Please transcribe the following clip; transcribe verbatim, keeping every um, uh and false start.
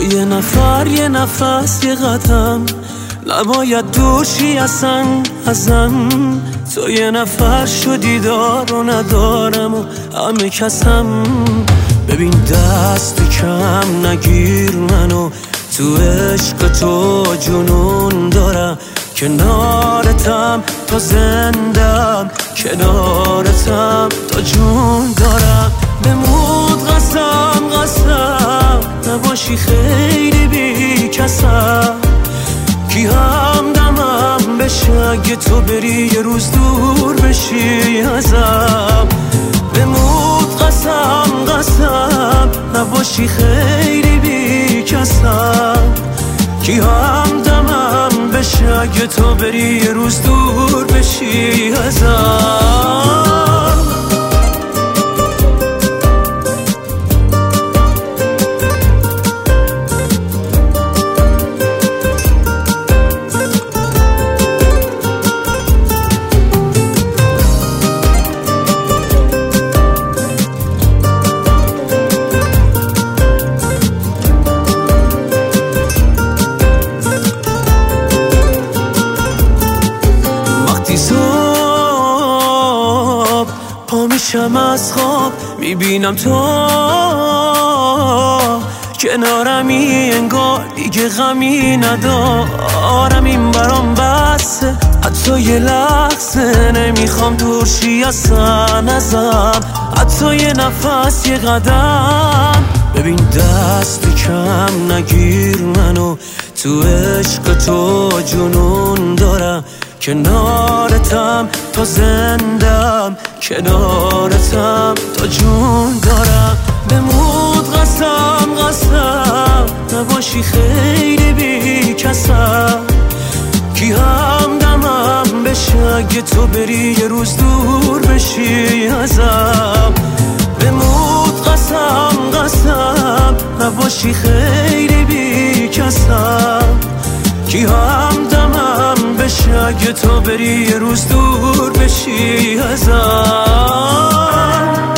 یه نفر یه نفس یه قدم نباید دور شی اصلا ازم. تو یه نفر شدی دار و ندارم و همه کسم. ببین دست کم نگیر منو، تو عشق تو جنون دارم. کنارتم تا زندم، کنارتم تا جون دارم. بمود قسم قسم نباشی خیلی بی کسم. کی هم دمم بشه اگه تو بری یه روز دور بشی ازم. بمود قسم قسم نباشی خیلی بی کسم. کی هم دمم بشه اگه تو بری یه روز دور بشی ازم. صبح پا میشم از خواب میبینم تو کنارمی، انگار دیگه غمی ندارم. این برام بسه حتی یه لحظه نمیخوام دور شی اصلا ازم. حتی یه نفس یه قدم. ببین دست کم نگیر منو، تو عشق تو جنون دارم. کنارتم تا زندم، کنارتم تا جون دارم. بمود قسم قسم نباشی خیلی بی کسم. کی هم دمم بشه اگه تو بری یه روز دور بشی ازم. بمود قسم قسم نباشی خیلی بی کسم. کی هم دمم بشه اگه تو بری یه روز دور بشی ازم.